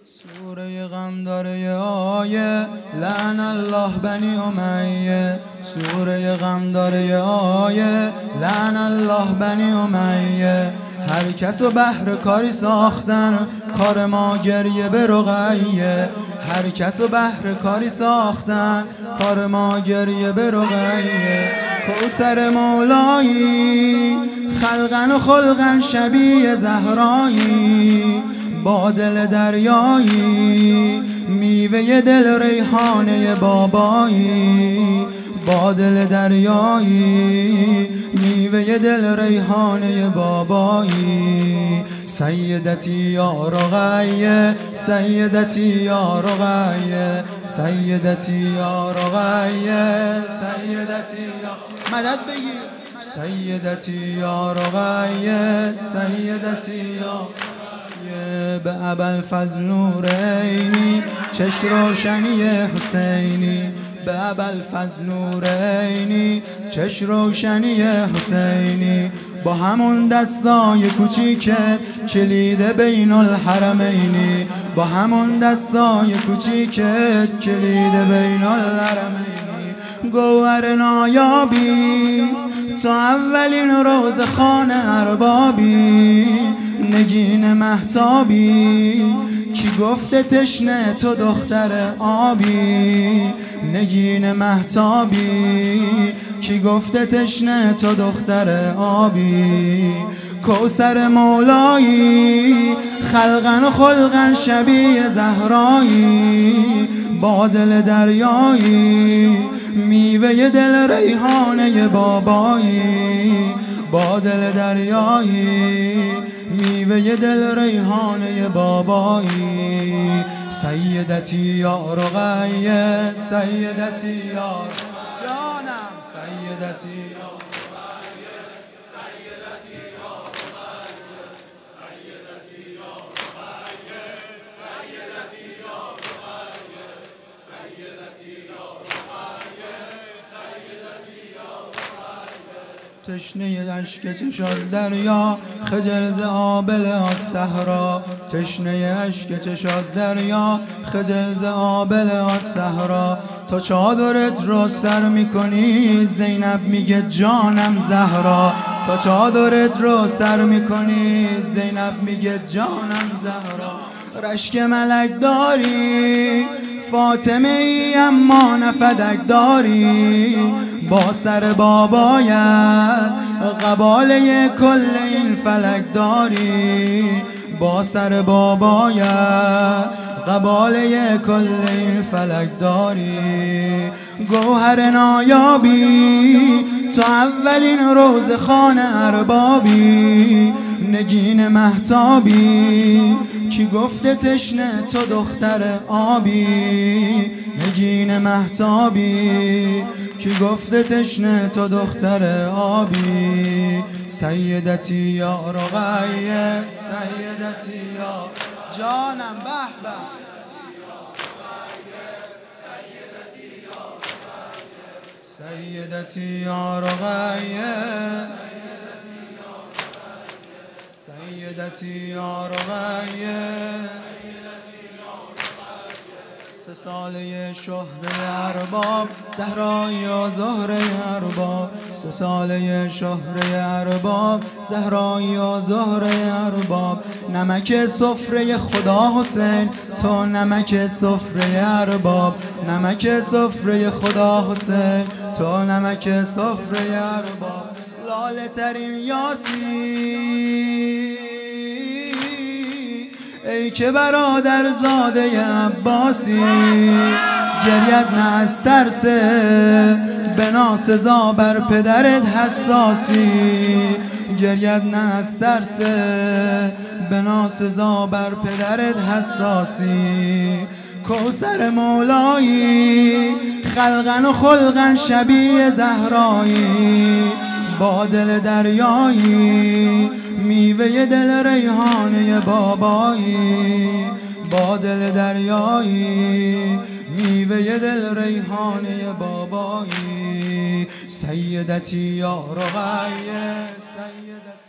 سوره غم داره یه آیه لعن الله بنی امیه. سوره غم داره یه آیه لعن الله بنی امیه. هر کس و بهر کاری ساختن کار ما گریه به رقیه. هر کس و بهر کاری ساختن کار ما گریه به رقیه. کوثر مولایی خلقن و خلقن شبیه زهرایی. با دل دریایی میوه دل ریحانه بابایی. با دل دریایی میوه دل ریحانه بابایی. سیدتی یا رقیه سیدتی یا رقیه سیدتی یا رقیه سیدتی یا مدد بگیر. سیدتی یا رقیه سیدتی یا به ابوالفضل نورینی چش روشنی حسینی. به ابوالفضل نورینی چش روشنی حسینی. با همون دستای کوچیکت کلید بین الحرمینی. با همون دستای کوچیکت کلید بین الحرمینی. گوهر نایابی تا اولین روز خانه اربابی. نگین مهتابی کی گفته تشنه تو دختر آبی. نگین مهتابی کی گفته تشنه تو دختر آبی. کوثر مولایی خلقن و خلقن شبیه زهرایی. با دل دریایی میوه دل ریحانه بابایی. با دل دریایی میوه دل ریحانه بابایی. سیدتی یا رقیه سیدتی یا جانم سیدتی یا رقیه سیدتی یا رقیه سیدتی یا رقیه سیدتی یا رقیه سیدتی یا رقیه سیدتی یا رقیه. تشنه اشک چشات دریا خجل ز آبلات صحرا. تشنه اشک چشات دریا خجل ز آبلات صحرا. تو چادرت رو سر میکنی زینب میگه جانم زهرا. تو چادرت رو سر میکنی زینب میگه جانم زهرا. رشک ملک داری فاطمه ای اما نفدک داری. با سر بابایت قباله کل این فلک داری. با سر بابایت قباله کل این فلک داری. گوهر نایابی تا اولین روز خانه اربابی. نگین مهتابی کی گفته تشنه تو دختر آبی. نگین مهتابی کی گفته تشنه تو دختر آبی. سیدتی یا رقیه سیدتی یا جانم به به. سیدتی یا رقیه سیدتی یا رقیه. 3 ساله شهر ارباب زهرایی و زهره ارباب. 3 ساله شهر ارباب زهرایی و زهره ارباب. نمک سفره خدا حسین تو نمک سفره ارباب. نمک سفره خدا حسین تو نمک سفره ارباب. لاله ترین یاسی ای که برادر زاده عباسی. گریت نه از ترس به ناسزا بر پدرت حساسی. گریت نه از ترس به ناسزا بر پدرت حساسی. کوثر مولایی خلقن و خلقن شبیه زهرایی. با دل دریایی میوه دل ریحانه بابایی. با دل دریایی میوه دل ریحانه بابایی. سیدتی یا رقیه سیدتی